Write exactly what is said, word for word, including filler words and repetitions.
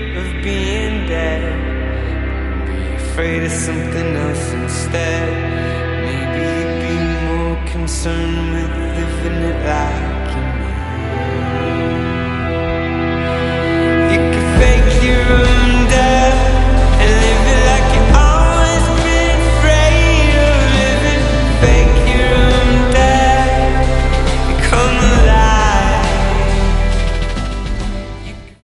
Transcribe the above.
of being dead. Be afraid of something else instead. Maybe be more concerned with living it life.